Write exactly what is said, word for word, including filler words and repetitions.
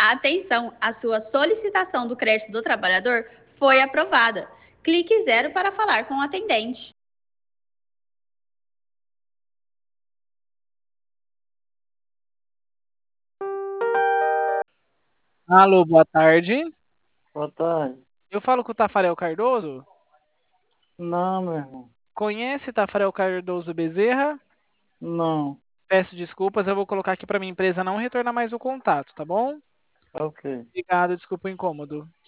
Atenção, a sua solicitação do crédito do trabalhador foi aprovada. Clique zero para falar com o atendente. Alô, boa tarde. Boa tarde. Eu falo com o Tafarel Cardoso. Não, meu irmão. Conhece Tafarel Cardoso Bezerra? Não. Peço desculpas, eu vou colocar aqui para minha empresa não retornar mais o contato, tá bom? Ok. Obrigado, desculpa o incômodo.